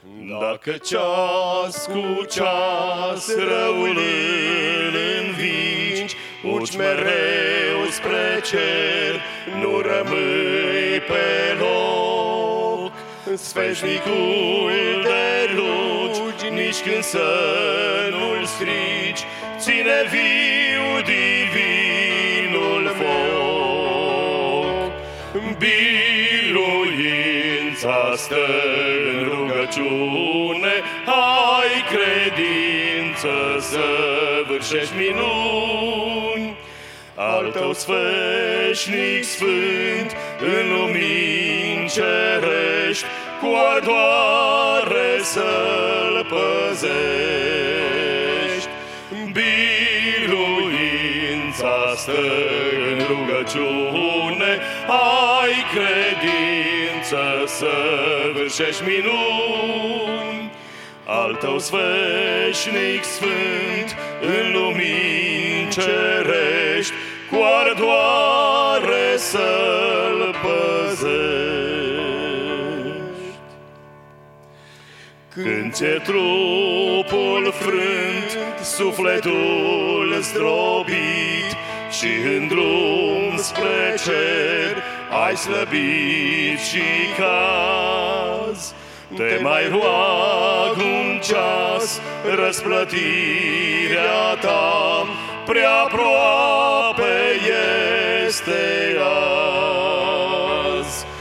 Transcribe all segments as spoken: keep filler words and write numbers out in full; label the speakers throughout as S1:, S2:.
S1: Dacă ceas cu ceas răul îl învingi, urci mereu spre cer, nu rămâi pe loc. Sfeșnicul de rugi, nici când să nu-l strici, ține viu divinul foc. Biruința stă în rugăciune, ai credință să vârșești minuni. Al tău sfeșnic sfânt în lumini cerești, cu ardoare să-l păzești. Biruința stă în rugăciune, ai credință să vârșești minuni. Al tău sfeșnic sfânt în lumini cerești, cu ardoare să-l păzești. Când ți-e trupul frânt, sufletul zdrobit, și în drum spre cer ai slăbit și caz, te mai roag un ceas, răsplătirea ta prea aproape este azi.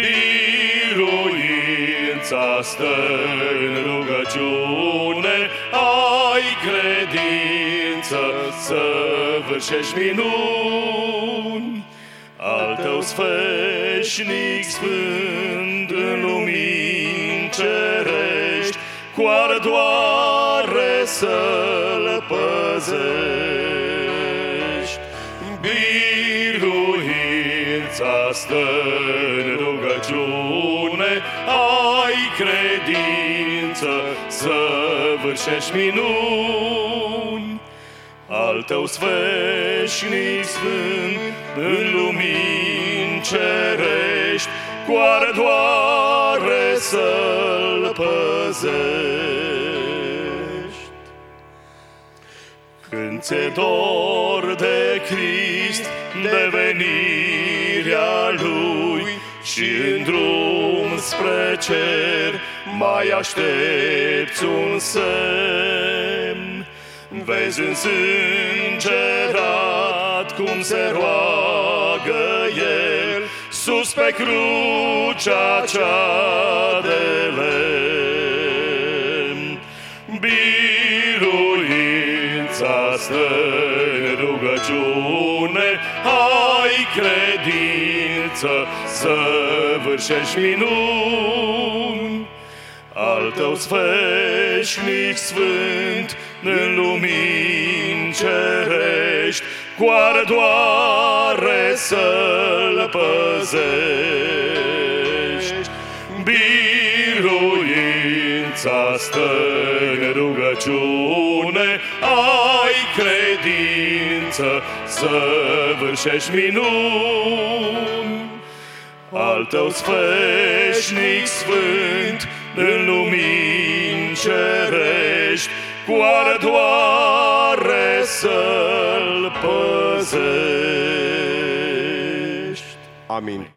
S1: Biruința stă în rugăciune, ai credință să vârșești minuni. Al tău sfeșnic sfânt în lumini cerești, cu ardoare să-l păzești. Biruința stă în rugăciune, ai credință să vârșești minuni. Al tău sfeșnic sfânt în lumini cerești, cu ardoare să-l păzești. Când ți-e dor de Crist, de venirea Lui, și în drum spre cer mai aștepți un semn, vezi însângerat cum se roagă El sus pe crucea cea de lemn. Biruința stă în rugăciune, ai credință să vârșești minuni. Al tău sfeșnic sfânt în lumini cerești, cu ardoare să-l păzești. Biruința stă în rugăciune, ai credință să vârșești minuni. Al tău sfeșnic sfânt în lumini cerești, cu ardoare să-l păzești.
S2: Amin.